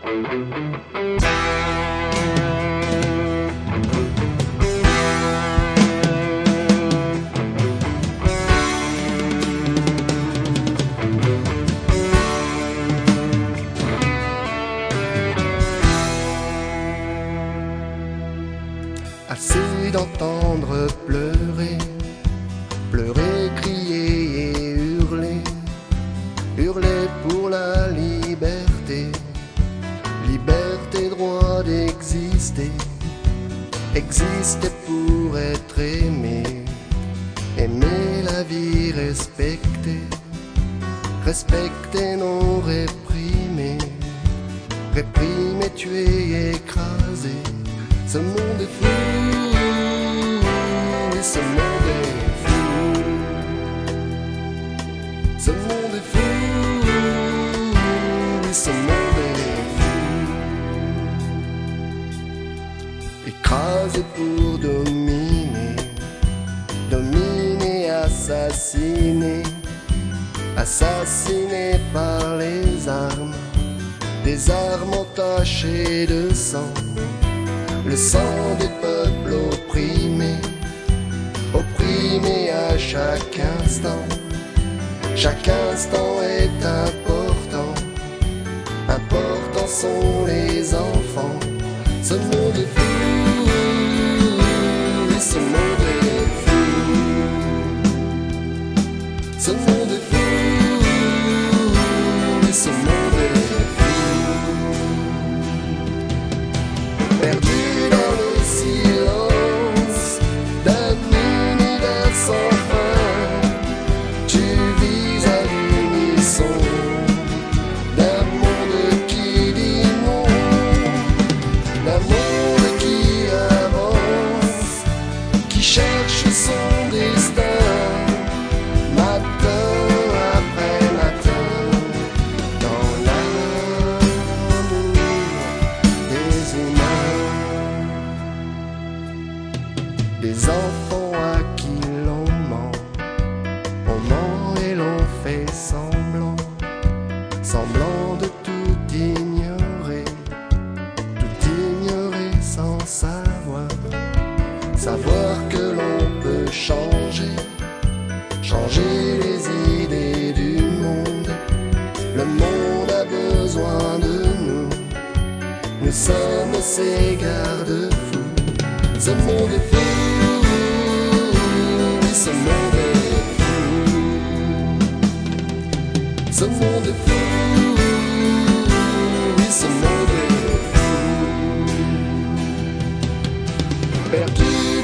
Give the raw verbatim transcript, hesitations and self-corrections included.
Assez d'entendre pleurer, pleurer, crier et hurler, hurler pour la liberté, liberté, droit d'exister, exister pour être aimé, aimer la vie, respecter, respecter, non réprimer, réprimer, tuer, écraser. Ce monde est fou, et ce monde est fou. Ce monde est fou, et ce monde est fou. Écrasé pour dominer, dominer, assassiner, assassiné par les armes, des armes entachées de sang. Le sang des peuples opprimés, opprimés à chaque instant. Chaque instant est important, important sont les enfants. Ce monde est fou, et ce monde est fou. Ce monde est fou, et ce monde est fou. Perdu cherche son destin, matin après matin, dans l'amour des humains. Des enfants à qui l'on ment, on ment et l'on fait semblant, semblant de tout ignorer, tout ignorer sans savoir. Savoir que l'on peut changer, changer les idées du monde. Le monde a besoin de nous, nous sommes ses garde-fous. Ce monde est fou, oui, ce monde est fou. Ce monde est fou, oui, ce monde est fou. Perdu